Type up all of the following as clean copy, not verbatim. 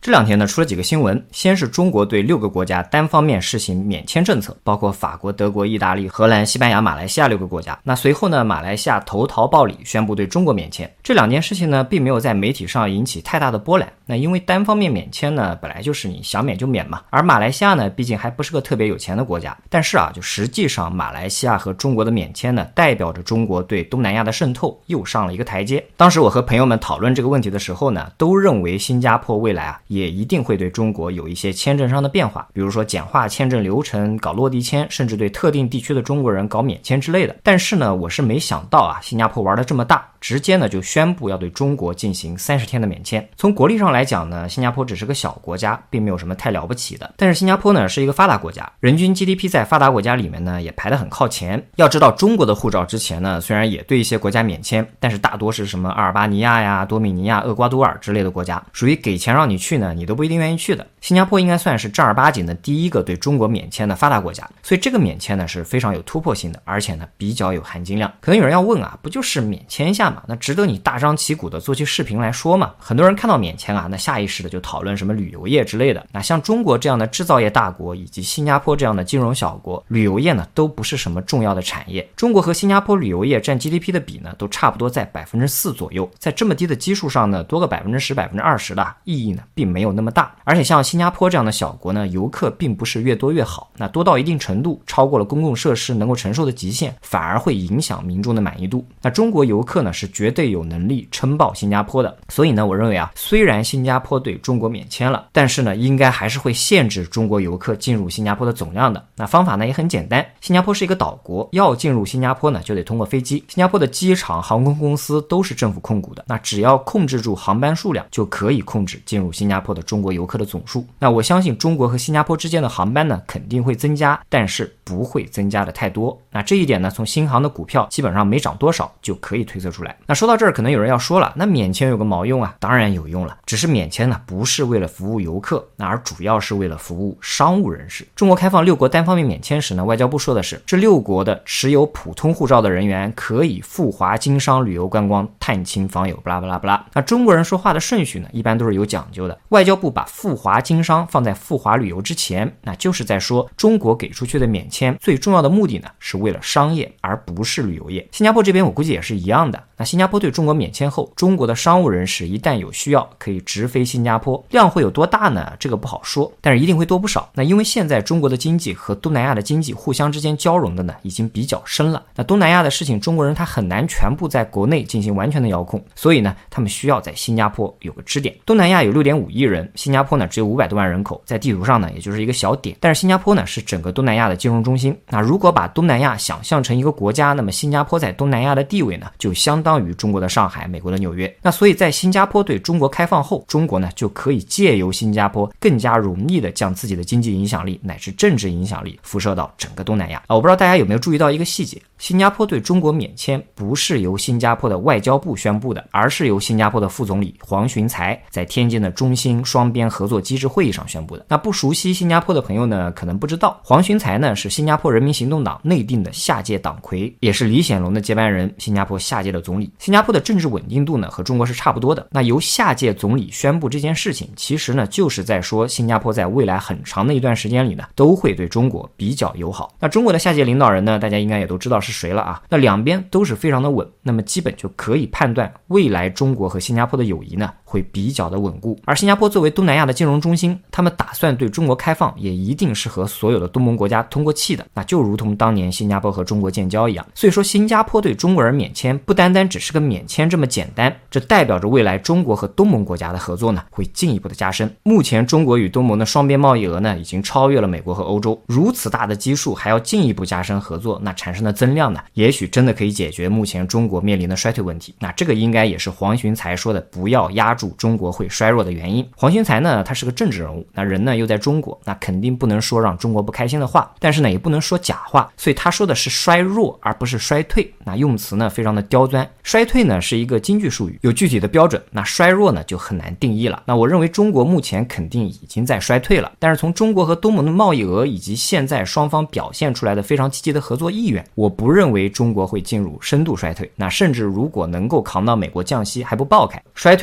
这两天呢出了几个新闻，先是中国对6个国家单方面试行免签政策，包括法国、德国、意大利、荷兰、西班牙、马来西亚6个国家。那随后呢，马来西亚投桃报李宣布对中国免签。这两件事情呢并没有在媒体上引起太大的波澜。那因为单方面免签呢本来就是你想免就免嘛，而马来西亚呢毕竟还不是个特别有钱的国家。但是就实际上马来西亚和中国的免签呢代表着中国对东南亚的渗透又上了一个台阶。当时我和朋友们讨论这个问题的时候呢，都认为新加坡未来也一定会对中国有一些签证上的变化，比如说简化签证流程，搞落地签，甚至对特定地区的中国人搞免签之类的。但是呢，我是没想到新加坡玩得这么大，直接呢就宣布要对中国进行30天的免签。从国力上来讲呢，新加坡只是个小国家，并没有什么太了不起的。但是新加坡呢是一个发达国家，人均 GDP 在发达国家里面呢也排得很靠前。要知道中国的护照之前呢虽然也对一些国家免签，但是大多是什么阿尔巴尼亚呀、多米尼亚、厄瓜多尔之类的国家，属于给钱让你去呢你都不一定愿意去的。新加坡应该算是正儿八经的第一个对中国免签的发达国家，所以这个免签呢是非常有突破性的，而且呢比较有含金量。可能有人要问不就是免签一下嘛，那值得你大张旗鼓的做期视频来说嘛？很多人看到免签那下意识的就讨论什么旅游业之类的。那像中国这样的制造业大国以及新加坡这样的金融小国，旅游业呢都不是什么重要的产业。中国和新加坡旅游业占 GDP 的比呢都差不多在 4% 左右，在这么低的基数上呢多个 10%、20% 的意义呢并没有那么大。而且像新加坡这样的小国呢，游客并不是越多越好，那多到一定程度超过了公共设施能够承受的极限，反而会影响民众的满意度。那中国游客呢是绝对有能力撑爆新加坡的。所以呢我认为虽然新加坡对中国免签了，但是呢应该还是会限制中国游客进入新加坡的总量的。那方法呢也很简单，新加坡是一个岛国，要进入新加坡呢就得通过飞机。新加坡的机场、航空公司都是政府控股的，那只要控制住航班数量，就可以控制进入新加坡的中国游客的总数。那我相信中国和新加坡之间的航班呢肯定会增加，但是不会增加的太多。那这一点呢从新航的股票基本上没涨多少就可以推测出来。那说到这儿，可能有人要说了，那免签有个毛用当然有用了，只是免签呢不是为了服务游客，那而主要是为了服务商务人士。中国开放6国单方面免签时呢，外交部说的是这6国的持有普通护照的人员可以赴华经商、旅游观光、探亲访友不拉不拉不拉。那中国人说话的顺序呢一般都是有讲究的，外交部把赴华经商放在赴华旅游之前，那就是在说中国给出去的免签最重要的目的呢是为了商业而不是旅游业。新加坡这边我估计也是一样的。那新加坡对中国免签后，中国的商务人士一旦有需要可以直飞新加坡，量会有多大呢？这个不好说，但是一定会多不少。那因为现在中国的经济和东南亚的经济互相之间交融的呢已经比较深了，那东南亚的事情中国人他很难全部在国内进行完全的遥控，所以呢他们需要在新加坡有个支点。东南亚有 6.5 亿人，新加坡呢只有500多万人口，在地图上呢也就是一个小点，但是新加坡呢是整个东南亚的金融中心。那如果把东南亚想象成一个国家，那么新加坡在东南亚的地位呢就相当于中国的上海、美国的纽约。那所以在新加坡对中国开放后，中国呢就可以借由新加坡更加容易的将自己的经济影响力乃至政治影响力辐射到整个东南亚。我不知道大家有没有注意到一个细节，新加坡对中国免签不是由新加坡的外交部宣布的，而是由新加坡的副总理黄循财在天津的中新双边合作机制会议上宣布的。那不熟悉新加坡的朋友呢可能不知道，黄循财呢是新加坡人民行动党内定的下届党魁，也是李显龙的接班人，新加坡下届的总理。新加坡的政治稳定度呢和中国是差不多的。那由下届总理宣布这件事情，其实呢就是在说新加坡在未来很长的一段时间里呢都会对中国比较友好。那中国的下届领导人呢大家应该也都知道是谁了那两边都是非常的稳，那么基本就可以判断未来中国和新加坡的友谊呢会比较的稳固。而新加坡作为东南亚的金融中心，他们打算对中国开放，也一定是和所有的东盟国家通过气的，那就如同当年新加坡和中国建交一样。所以说新加坡对中国人免签不单单只是个免签这么简单，这代表着未来中国和东盟国家的合作呢会进一步的加深。目前中国与东盟的双边贸易额呢已经超越了美国和欧洲，如此大的基数还要进一步加深合作，那产生的增量呢也许真的可以解决目前中国面临的衰退问题。那这个应该也是黄循财说的不要压住中国会衰弱的原因。黄循财呢他是个政治人物，那人呢又在中国，那肯定不能说让中国不开心的话，但是呢也不能说假话，所以他说的是衰弱而不是衰退。那用词呢非常的刁钻，衰退呢是一个经济术语，有具体的标准，那衰弱呢就很难定义了。那我认为中国目前肯定已经在衰退了，但是从中国和东盟的贸易额以及现在双方表现出来的非常积极的合作意愿，我不认为中国会进入深度衰退。那甚至如果能够扛到美国降息还不爆开，衰退呢是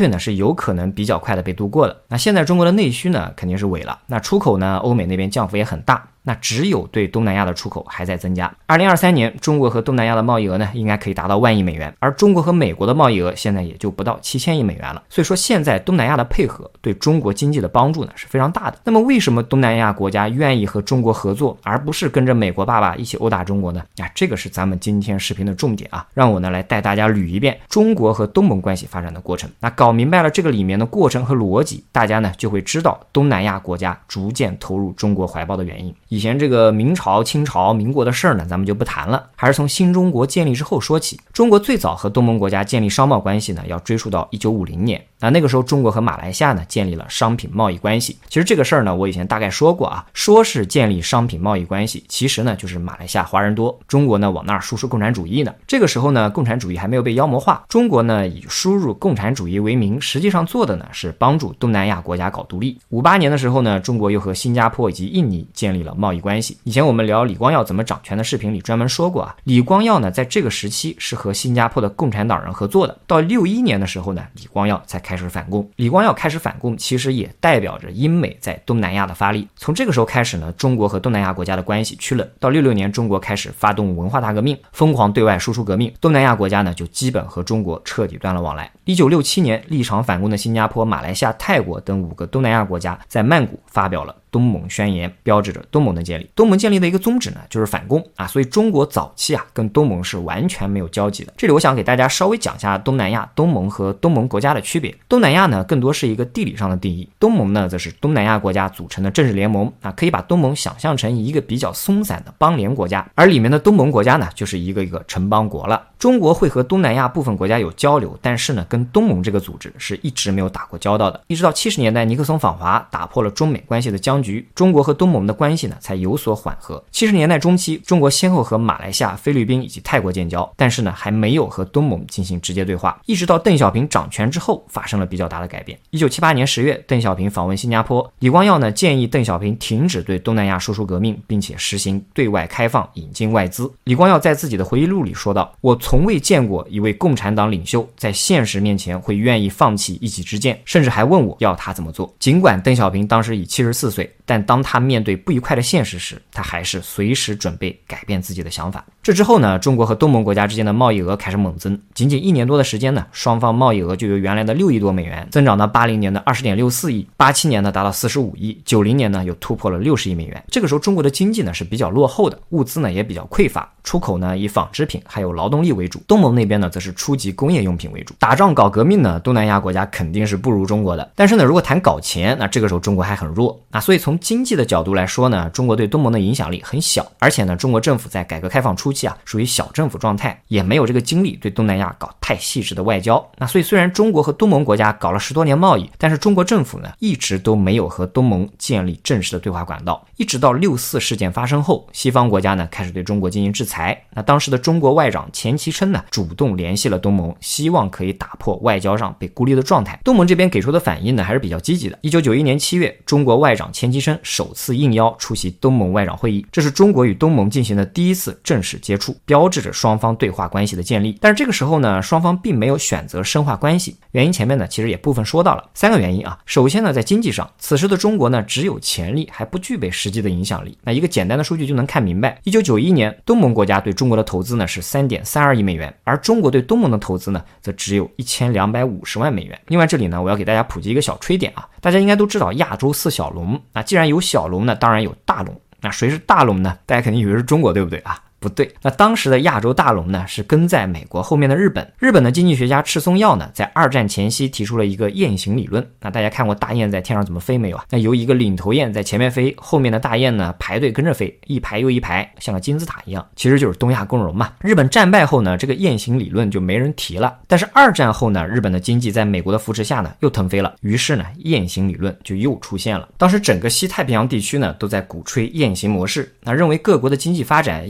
有可能比较快的被度过的。那现在中国的内需呢肯定是萎了，那出口呢欧美那边降幅也很大，那只有对东南亚的出口还在增加。2023年中国和东南亚的贸易额呢应该可以达到1万亿美元，而中国和美国的贸易额现在也就不到7000亿美元了。所以说现在东南亚的配合对中国经济的帮助呢是非常大的。那么为什么东南亚国家愿意和中国合作，而不是跟着美国爸爸一起殴打中国呢？这个是咱们今天视频的重点啊，让我呢来带大家捋一遍中国和东盟关系发展的过程。那搞明白了这个里面的过程和逻辑，大家呢就会知道东南亚国家逐渐投入中国怀抱的原因。以前这个明朝、清朝、民国的事儿呢，咱们就不谈了，还是从新中国建立之后说起。中国最早和东盟国家建立商贸关系呢，要追溯到1950年。那个时候中国和马来西亚呢建立了商品贸易关系。其实这个事儿呢我以前大概说过啊，说是建立商品贸易关系，其实呢就是马来西亚华人多，中国呢往那儿输出共产主义呢。这个时候呢共产主义还没有被妖魔化，中国呢以输入共产主义为名，实际上做的呢是帮助东南亚国家搞独立。58年的时候呢，中国又和新加坡以及印尼建立了贸易关系。以前我们聊李光耀怎么掌权的视频里专门说过啊，李光耀呢在这个时期是和新加坡的共产党人合作的。到61年的时候呢，李光耀才开始反攻。李光耀开始反攻，其实也代表着英美在东南亚的发力。从这个时候开始呢，中国和东南亚国家的关系趋冷。到66年，中国开始发动文化大革命，疯狂对外输出革命，东南亚国家呢就基本和中国彻底断了往来。1967年，立场反攻的新加坡、马来西亚、泰国等5个东南亚国家在曼谷发表了东盟宣言，标志着东盟的建立。东盟建立的一个宗旨呢就是反攻啊，所以中国早期啊跟东盟是完全没有交集的。这里我想给大家稍微讲一下东南亚、东盟和东盟国家的区别。东南亚呢更多是一个地理上的定义，东盟呢则是东南亚国家组成的政治联盟啊，可以把东盟想象成一个比较松散的邦联国家，而里面的东盟国家呢就是一个一个城邦国了。中国会和东南亚部分国家有交流，但是呢跟东盟这个组织是一直没有打过交道的。一直到70年代尼克松访华，打破了中美关系的僵局，中国和东盟的关系呢才有所缓和。70年代中期，中国先后和马来西亚、菲律宾以及泰国建交，但是呢还没有和东盟进行直接对话。一直到邓小平掌权之后，发生了比较大的改变。1978年10月，邓小平访问新加坡，李光耀呢建议邓小平停止对东南亚输出革命，并且实行对外开放，引进外资。李光耀在自己的回忆录里说道，我从未见过一位共产党领袖在现实面前会愿意放弃一己之见，甚至还问我要他怎么做。尽管邓小平当时已74岁，但当他面对不愉快的现实时，他还是随时准备改变自己的想法。这之后呢，中国和东盟国家之间的贸易额开始猛增，仅仅1年多的时间呢，双方贸易额就由原来的6亿多美元增长到80年的20.64亿，87年呢达到45亿，90年呢又突破了60亿美元。这个时候中国的经济呢是比较落后的，物资呢也比较匮乏，出口呢以纺织品还有劳动力为主，东盟那边呢则是初级工业用品为主。打仗搞革命呢，东南亚国家肯定是不如中国的，但是呢如果谈搞钱，那这个时候中国还很弱。所以从经济的角度来说呢，中国对东盟的影响力很小，而且呢中国政府在改革开放初期啊属于小政府状态，也没有这个精力对东南亚搞太细致的外交。所以虽然中国和东盟国家搞了10多年贸易，但是中国政府呢一直都没有和东盟建立正式的对话管道。一直到6·4事件发生后，西方国家呢开始对中国进行制裁。当时的中国外长钱其琛呢主动联系了东盟，希望可以打破外交上被孤立的状态。东盟这边给出的反应呢还是比较积极的。1991年7月，中国外长钱其琛首次应邀出席东盟外长会议，这是中国与东盟进行的第一次正式接触，标志着双方对话关系的建立。但是这个时候呢，双方并没有选择深化关系，原因前面呢其实也部分说到了，3个原因啊。首先呢，在经济上，此时的中国呢只有潜力，还不具备实际的影响力。一个简单的数据就能看明白，1991年东盟国家对中国的投资呢是3.32亿美元，而中国对东盟的投资呢则只有1250万美元。另外这里呢我要给大家普及一个小吹点啊，大家应该都知道亚洲4小龙，既然有小龙呢，当然有大龙。谁是大龙呢？大家肯定以为是中国，对不对啊？不对，当时的亚洲大龙呢是跟在美国后面的日本。日本的经济学家赤松耀呢在2战前夕提出了一个雁行理论。大家看过大雁在天上怎么飞没有啊？由一个领头雁在前面飞，后面的大雁呢排队跟着飞，一排又一排，像个金字塔一样，其实就是东亚共荣嘛。日本战败后呢，这个雁行理论就没人提了。但是2战后呢，日本的经济在美国的扶持下呢又腾飞了，于是呢雁行理论就又出现了。当时整个西太平洋地区呢都在鼓吹雁行模式，认为各国的经济发展应该像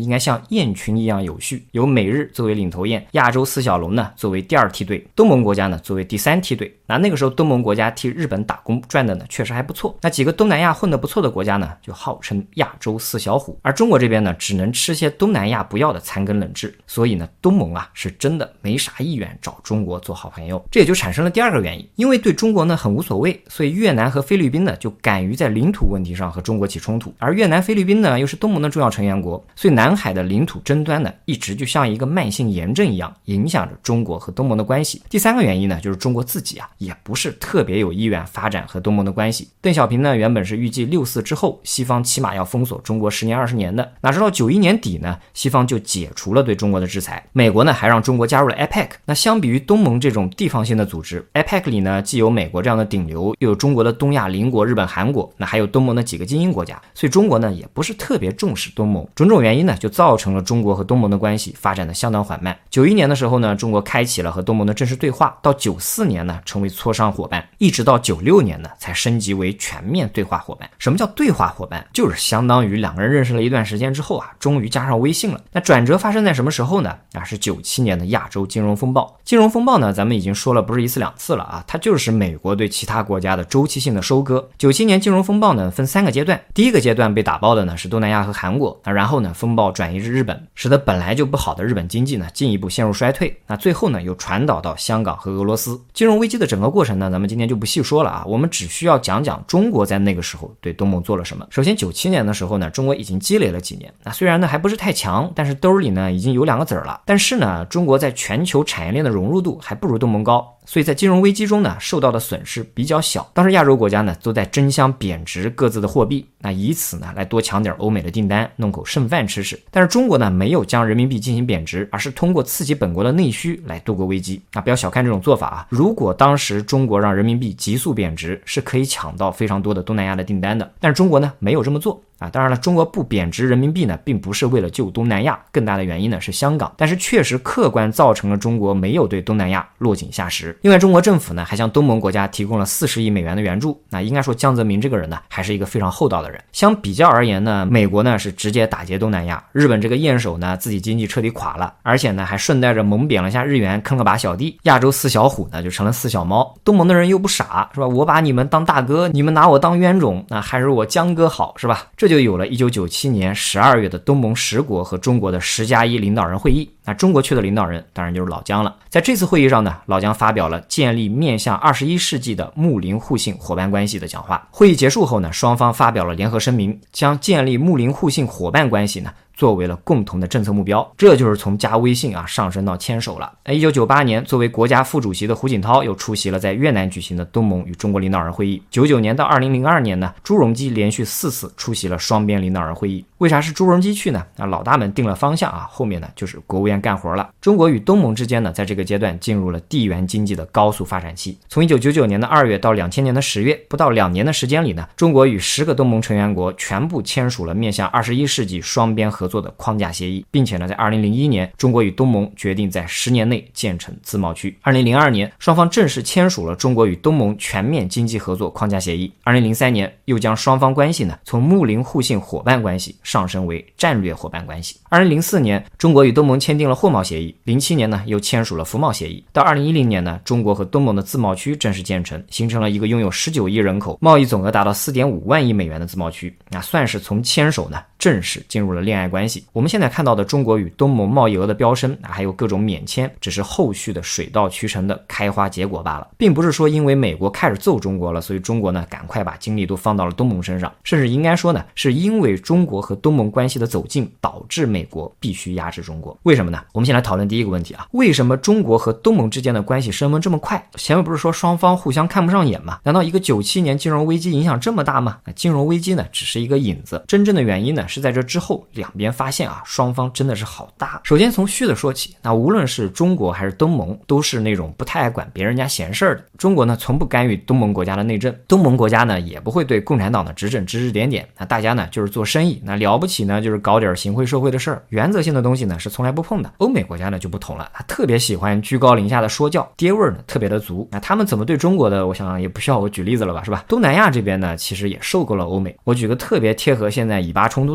雁群一样有序，由美日作为领头雁，亚洲四小龙呢作为第二梯队，东盟国家呢作为第三梯队。那个时候东盟国家替日本打工赚的呢确实还不错，那几个东南亚混得不错的国家呢就号称亚洲四小虎，而中国这边呢只能吃些东南亚不要的残羹冷炙，所以呢东盟啊是真的没啥意愿找中国做好朋友。这也就产生了第二个原因，因为对中国呢很无所谓，所以越南和菲律宾呢就敢于在领土问题上和中国起冲突，而越南菲律宾呢又是东盟的重要成员国，所以南海的领土争端呢一直就像一个慢性炎症一样影响着中国和东盟的关系。第三个原因呢就是中国自己啊也不是特别有意愿发展和东盟的关系。邓小平呢原本是预计6·4之后西方起码要封锁中国10年20年的，哪知道91年底呢西方就解除了对中国的制裁，美国呢还让中国加入了 APEC。 那相比于东盟这种地方性的组织， APEC 里呢既有美国这样的顶流，又有中国的东亚邻国日本韩国，那还有东盟的几个精英国家，所以中国呢也不是特别重视东盟。种种原因呢就造成了中国和东盟的关系发展的相当缓慢。91年的时候呢中国开启了和东盟的正式对话，到94年呢成为磋商伙伴，一直到96年呢才升级为全面对话伙伴。什么叫对话伙伴？就是相当于两个人认识了一段时间之后啊，终于加上微信了。那转折发生在什么时候呢？是97年的亚洲金融风暴。金融风暴呢咱们已经说了不是一次两次了啊，它就是美国对其他国家的周期性的收割。97年金融风暴呢分3个阶段，第一个阶段被打爆的呢是东南亚和韩国，然后呢风暴转移至日本，使得本来就不好的日本经济呢进一步陷入衰退，最后呢又传导到香港和俄罗斯。金融危机的整个过程呢咱们今天就不细说了啊，我们只需要讲讲中国在那个时候对东盟做了什么。首先97年的时候呢中国已经积累了几年，虽然呢还不是太强，但是兜里呢已经有2个子儿了，但是呢中国在全球产业链的融入度还不如东盟高，所以在金融危机中呢受到的损失比较小。当时亚洲国家呢都在争相贬值各自的货币，以此呢来多抢点欧美的订单，弄口剩饭吃吃。但是中国呢没有将人民币进行贬值，而是通过刺激本国的内需来度过危机。不要小看这种做法啊，如果当时中国让人民币急速贬值，是可以抢到非常多的东南亚的订单的，但是中国呢没有这么做。当然了，中国不贬值人民币呢并不是为了救东南亚，更大的原因呢是香港，但是确实客观造成了中国没有对东南亚落井下石。另外中国政府呢还向东盟国家提供了40亿美元的援助，应该说江泽民这个人呢还是一个非常厚道的人。相比较而言呢，美国呢是直接打劫东南亚，日本这个雁首呢自己经济彻底垮了，而且呢还顺带着猛贬了下日元，坑了把小弟，亚洲4小虎呢就成了4小猫。东盟的人又不傻是吧，我把你们当大哥，你们拿我当冤种，还是我江哥好是吧？这就有了1997年12月的东盟10国和中国的10+1领导人会议。中国去的领导人当然就是老姜了。在这次会议上呢，老姜发表了建立面向21世纪的睦邻互信伙伴关系的讲话。会议结束后呢，双方发表了联合声明，将建立睦邻互信伙伴关系呢作为了共同的政策目标，这就是从加微信上升到牵手了。1998年，作为国家副主席的胡锦涛又出席了在越南举行的东盟与中国领导人会议。99年到2002年呢，朱镕基连续4次出席了双边领导人会议。为啥是朱镕基去呢？老大们定了方向后面呢就是国务院干活了。中国与东盟之间呢，在这个阶段进入了地缘经济的高速发展期。从1999年的2月到2000年的10月，不到2年的时间里呢，中国与10个东盟成员国全部签署了面向21世纪双边合作的框架协议，并且呢，在2001年，中国与东盟决定在10年内建成自贸区。2002年，双方正式签署了中国与东盟全面经济合作框架协议。2003年，又将双方关系呢从睦邻互信伙伴关系上升为战略伙伴关系。2004年，中国与东盟签订了货贸协议。07年呢，又签署了服贸协议。到2010年呢，中国和东盟的自贸区正式建成，形成了一个拥有19亿人口、贸易总额达到4.5万亿美元的自贸区。算是从牵手呢正式进入了恋爱关系。我们现在看到的中国与东盟贸易额的飙升，还有各种免签，只是后续的水到渠成的开花结果罢了，并不是说因为美国开始揍中国了，所以中国呢赶快把精力都放到了东盟身上，甚至应该说呢，是因为中国和东盟关系的走近，导致美国必须压制中国。为什么呢？我们先来讨论第一个问题为什么中国和东盟之间的关系升温这么快？前面不是说双方互相看不上眼吗？难道一个97年金融危机影响这么大吗？金融危机呢只是一个引子，真正的原因呢是在这之后两边发现双方真的是好大。首先从虚的说起，无论是中国还是东盟，都是那种不太爱管别人家闲事儿的。中国呢从不干预东盟国家的内政，东盟国家呢也不会对共产党的执政指指点点。大家呢就是做生意，了不起呢就是搞点行贿受贿的事儿，原则性的东西呢是从来不碰的。欧美国家呢就不同了，他特别喜欢居高临下的说教，爹味儿呢特别的足。他们怎么对中国的，我想也不需要我举例子了吧，是吧？东南亚这边呢其实也受够了欧美。我举个特别贴合现在以巴冲突的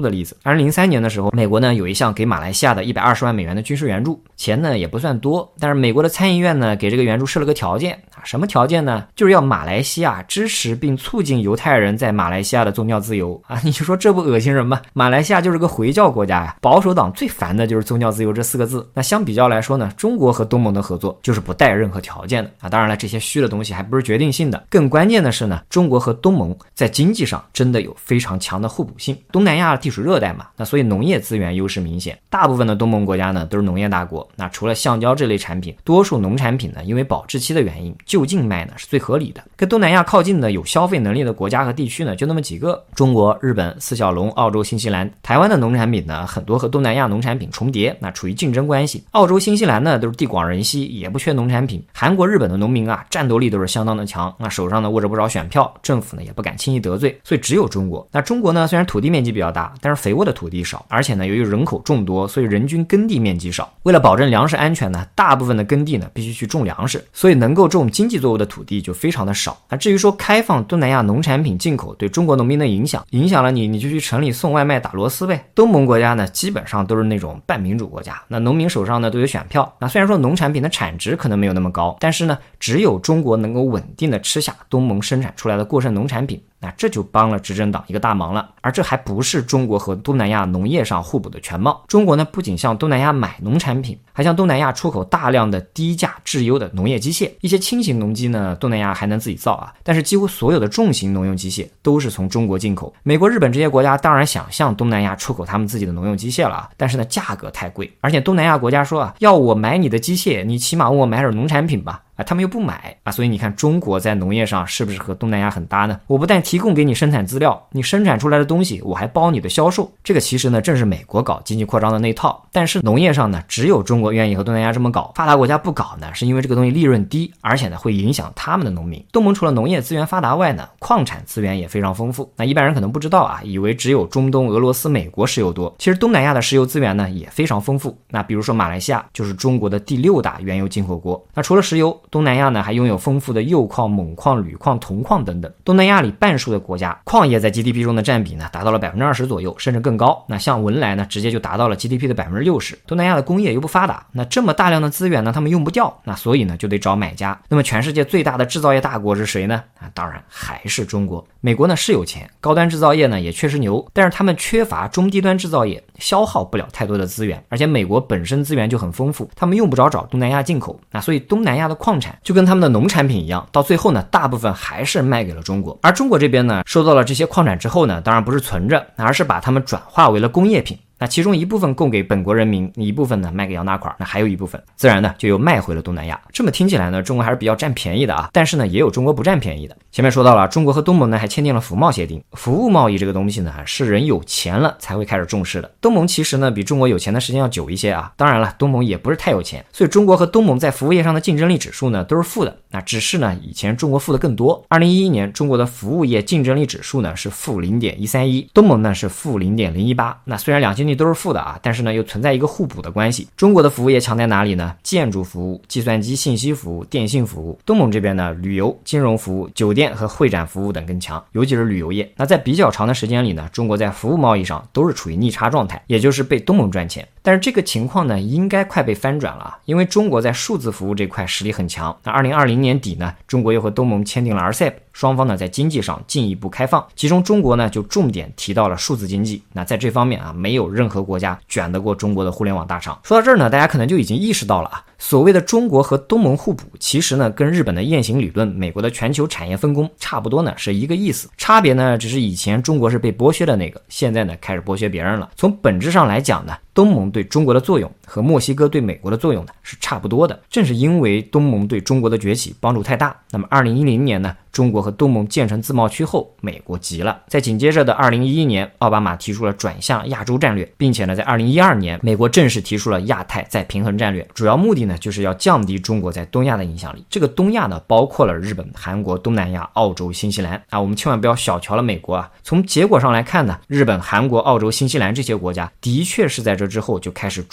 的例子。2003年的时候，美国呢有一项给马来西亚的120万美元的军事援助，钱呢也不算多，但是美国的参议院呢给这个援助设了个条件啊，什么条件呢？就是要马来西亚支持并促进犹太人在马来西亚的宗教自由啊！你就说这不恶心人吗？马来西亚就是个回教国家呀，保守党最烦的就是宗教自由这4个字。那相比较来说呢，中国和东盟的合作就是不带任何条件的啊。当然了，这些虚的东西还不是决定性的，更关键的是呢，中国和东盟在经济上真的有非常强的互补性。东南亚地处热带嘛，那所以农业资源优势明显。大部分的东盟国家呢都是农业大国，那除了橡胶这类产品，多数农产品呢因为保质期的原因，就近卖呢是最合理的。跟东南亚靠近的有消费能力的国家和地区呢就那么几个，中国、日本、4小龙、澳洲、新西兰。台湾的农产品呢很多和东南亚农产品重叠，那处于竞争关系。澳洲、新西兰呢都是地广人稀，也不缺农产品。韩国、日本的农民啊战斗力都是相当的强，那手上呢握着不少选票，政府呢也不敢轻易得罪，所以只有中国。那中国呢虽然土地面积比较大，但是肥沃的土地少，而且呢由于人口众多，所以人均耕地面积少。为了保证粮食安全呢，大部分的耕地呢必须去种粮食，所以能够种经济作物的土地就非常的少。那至于说开放东南亚农产品进口对中国农民的影响了你就去城里送外卖打螺丝呗。东盟国家呢基本上都是那种半民主国家，那农民手上呢都有选票。那虽然说农产品的产值可能没有那么高，但是呢只有中国能够稳定的吃下东盟生产出来的过剩农产品，那这就帮了执政党一个大忙了。而这还不是中国和东南亚农业上互补的全貌。中国呢不仅向东南亚买农产品，还向东南亚出口大量的低价质优的农业机械。一些轻型农机呢东南亚还能自己造啊，但是几乎所有的重型农用机械都是从中国进口。美国、日本这些国家当然想向东南亚出口他们自己的农用机械了啊，但是呢价格太贵，而且东南亚国家说啊，要我买你的机械，你起码问我买点农产品吧。他们又不买啊，所以你看中国在农业上是不是和东南亚很搭呢？我不但提供给你生产资料，你生产出来的东西我还包你的销售。这个其实呢正是美国搞经济扩张的那套，但是农业上呢只有中国愿意和东南亚这么搞，发达国家不搞呢是因为这个东西利润低，而且呢会影响他们的农民。东盟除了农业资源发达外呢，矿产资源也非常丰富。那一般人可能不知道啊，以为只有中东、俄罗斯、美国石油多，其实东南亚的石油资源呢也非常丰富。那比如说马来西亚就是中国的第6大原油进口国。那除了石油，东南亚呢还拥有丰富的铀矿、锰矿、铝矿、铜矿等等。东南亚里半数的国家矿业在 GDP 中的占比呢达到了 20% 左右，甚至更高。那像文莱呢直接就达到了 GDP 的 60%。东南亚的工业又不发达，那这么大量的资源呢他们用不掉，那所以呢就得找买家。那么全世界最大的制造业大国是谁呢？当然还是中国。美国呢是有钱，高端制造业呢也确实牛，但是他们缺乏中低端制造业，消耗不了太多的资源，而且美国本身资源就很丰富，他们用不着找东南亚进口。那所以东南亚的矿产就跟他们的农产品一样，到最后呢大部分还是卖给了中国。而中国这边呢收到了这些矿产之后呢，当然不是存着，而是把它们转化为了工业品。那其中一部分供给本国人民，一部分呢卖给洋大款，那还有一部分自然呢就又卖回了东南亚。这么听起来呢，中国还是比较占便宜的啊，但是呢也有中国不占便宜的。前面说到了，中国和东盟呢还签订了服贸协定。服务贸易这个东西呢是人有钱了才会开始重视的。东盟其实呢比中国有钱的时间要久一些啊，当然了，东盟也不是太有钱，所以中国和东盟在服务业上的竞争力指数呢都是负的。那只是呢以前中国负的更多。2011年中国的服务业竞争力指数呢是负 0.131， 东盟呢是负 0.018。 那虽然两经济都是负的啊，但是呢又存在一个互补的关系。中国的服务业强在哪里呢？建筑服务、计算机信息服务、电信服务。东盟这边呢旅游、金融服务、酒店和会展服务等更强，尤其是旅游业。那在比较长的时间里呢，中国在服务贸易上都是处于逆差状态，也就是被东盟赚钱。但是这个情况呢应该快被翻转了，因为中国在数字服务这块实力很强。那2020年底呢，中国又和东盟签订了 RCEP， 双方呢在经济上进一步开放，其中中国呢就重点提到了数字经济。那在这方面啊，没有任何国家卷得过中国的互联网大厂。说到这儿呢，大家可能就已经意识到了啊，所谓的中国和东盟互补，其实呢跟日本的雁行理论、美国的全球产业分工差不多呢是一个意思，差别呢只是以前中国是被剥削的那个，现在呢开始剥削别人了。从本质上来讲呢，东盟对中国的作用和墨西哥对美国的作用呢是差不多的。正是因为东盟对中国的崛起帮助太大，那么2010年呢，中国和东盟建成自贸区后，美国急了。在紧接着的2011年，奥巴马提出了转向亚洲战略，并且呢在2012年，美国正式提出了亚太再平衡战略，主要目的呢就是要降低中国在东亚的影响力。这个东亚呢包括了日本、韩国、东南亚、澳洲、新西兰啊，我们千万不要小瞧了美国啊。从结果上来看呢，日本、韩国、澳洲、新西兰这些国家的确是在这之后就开始逐渐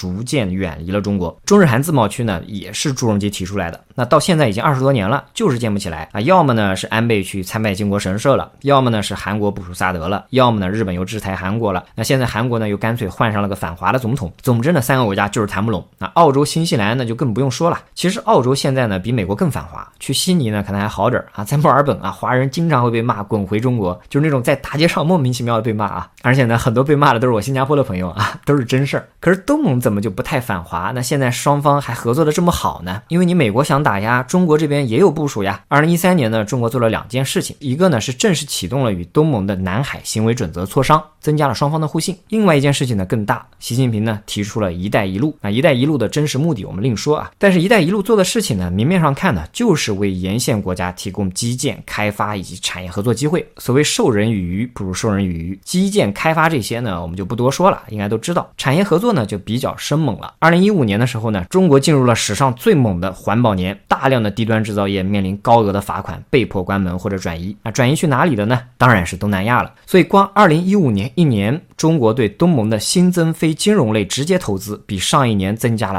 渐远离了中国。中日韩自贸区呢也是朱镕基提出来的，那到现在已经20多年了，就是建不起来啊。要么呢是安倍去参拜靖国神社了，要么呢是韩国部署萨德了，要么呢日本又制裁韩国了，那现在韩国呢又干脆换上了个反华的总统。总之呢3个国家就是谈不拢。那澳洲新西兰呢就更不用说了，其实澳洲现在呢比美国更反华，去悉尼呢可能还好点啊，在墨尔本啊华人经常会被骂滚回中国，就是那种在大街上莫名其妙的被骂啊，而且呢很多被骂的都是我新加坡的朋友啊，都是真事儿。可是东盟怎么就不太反华？那现在双方还合作的这么好呢？因为你美国想打压，中国这边也有部署呀。2013年呢，中国做了2件事情，一个呢是正式启动了与东盟的南海行为准则磋商，增加了双方的互信。另外一件事情呢更大，习近平呢提出了一带一路。那一带一路的真实目的我们另说啊，但是一带一路做的事情呢，明面上看呢就是为沿线国家提供基建开发以及产业合作机会。所谓授人以鱼不如授人以渔，基建开发这些呢我们就不多说了，应该都知道。产业合作呢就比较生猛了。2015年的时候呢，中国进入了史上最猛的环保年，大量的低端制造业面临高额的罚款，被迫关门或者转移。那转移去哪里了呢？当然是东南亚了。所以光2015年一年，中国对东盟的新增非金融类直接投资比上一年增加了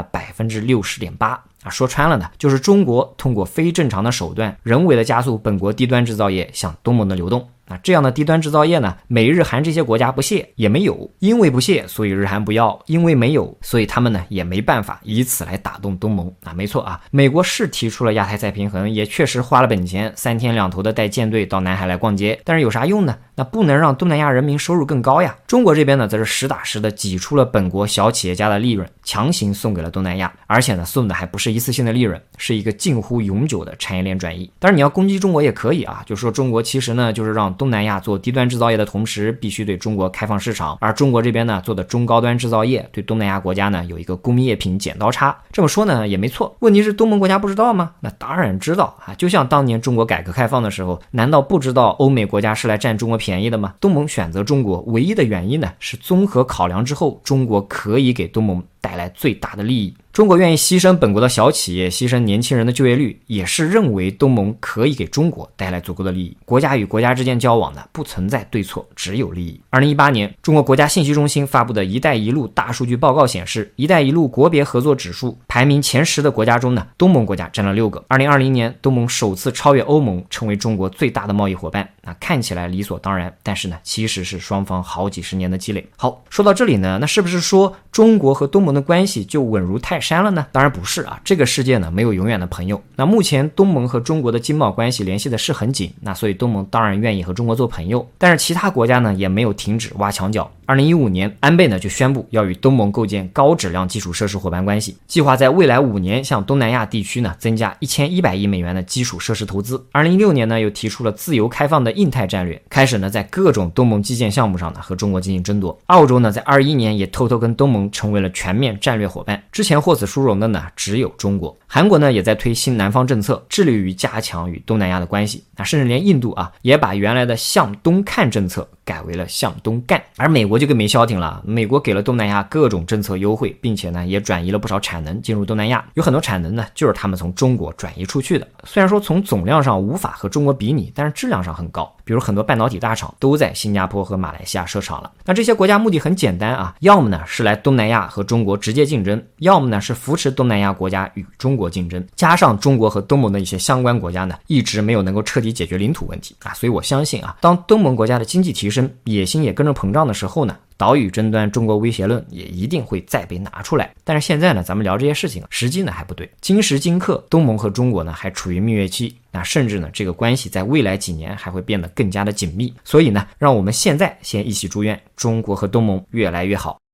60.8%。说穿了呢，就是中国通过非正常的手段，人为的加速本国低端制造业向东盟的流动。这样的低端制造业呢，美日韩这些国家不屑也没有，因为不屑，所以日韩不要，因为没有，所以他们呢也没办法以此来打动东盟没错啊，美国是提出了亚太再平衡，也确实花了本钱，3天2头的带舰队到南海来逛街，但是有啥用呢？那不能让东南亚人民收入更高呀。中国这边呢则是实打实的挤出了本国小企业家的利润，强行送给了东南亚，而且呢送的还不是一次性的利润，是一个近乎永久的产业链转移。当然你要攻击中国也可以啊，就说中国其实呢就是让东南亚做低端制造业的同时必须对中国开放市场，而中国这边呢做的中高端制造业对东南亚国家呢有一个工业品剪刀差。这么说呢也没错，问题是东盟国家不知道吗？那当然知道啊，就像当年中国改革开放的时候，难道不知道欧美国家是来占中国便宜的吗？东盟选择中国唯一的原因呢是综合考量之后，中国可以给东盟带来最大的利益。中国愿意牺牲本国的小企业，牺牲年轻人的就业率，也是认为东盟可以给中国带来足够的利益。国家与国家之间交往呢，不存在对错，只有利益。2018年，中国国家信息中心发布的一带一路大数据报告显示，一带一路国别合作指数排名前10的国家中呢，东盟国家占了6个。2020年，东盟首次超越欧盟，成为中国最大的贸易伙伴。看起来理所当然，但是呢，其实是双方好几十年的积累。好，说到这里呢，那是不是说中国和东盟的关系就稳如泰山了呢？当然不是啊，这个世界呢没有永远的朋友。那目前东盟和中国的经贸关系联系的是很紧，那所以东盟当然愿意和中国做朋友，但是其他国家呢也没有停止挖墙脚。2015年，安倍呢就宣布要与东盟构建高质量基础设施伙伴关系，计划在未来5年向东南亚地区呢增加1100亿美元的基础设施投资。2016年呢又提出了自由开放的印太战略，开始呢在各种东盟基建项目上呢和中国进行争夺。澳洲呢在21年也偷偷跟东盟成为了全面战略伙伴，之前获此殊荣的呢只有中国。韩国呢也在推新南方政策，致力于加强与东南亚的关系，甚至连印度也把原来的向东看政策改为了向东干。而美国就更没消停了，美国给了东南亚各种政策优惠，并且呢也转移了不少产能进入东南亚，有很多产能呢就是他们从中国转移出去的。虽然说从总量上无法和中国比拟，但是质量上很高，比如很多半导体大厂都在新加坡和马来西亚设厂了。那这些国家目的很简单要么呢是来东南亚和中国直接竞争，要么呢是扶持东南亚国家与中国竞争。加上中国和东盟的一些相关国家呢一直没有能够彻底解决领土问题所以我相信当东盟国家的经济提升，野心也跟着膨胀的时候呢，岛屿争端、中国威胁论也一定会再被拿出来。但是现在呢，咱们聊这些事情时机呢还不对。今时今刻，东盟和中国呢还处于蜜月期，甚至呢这个关系在未来几年还会变得更加的紧密。所以呢，让我们现在先一起祝愿中国和东盟越来越好。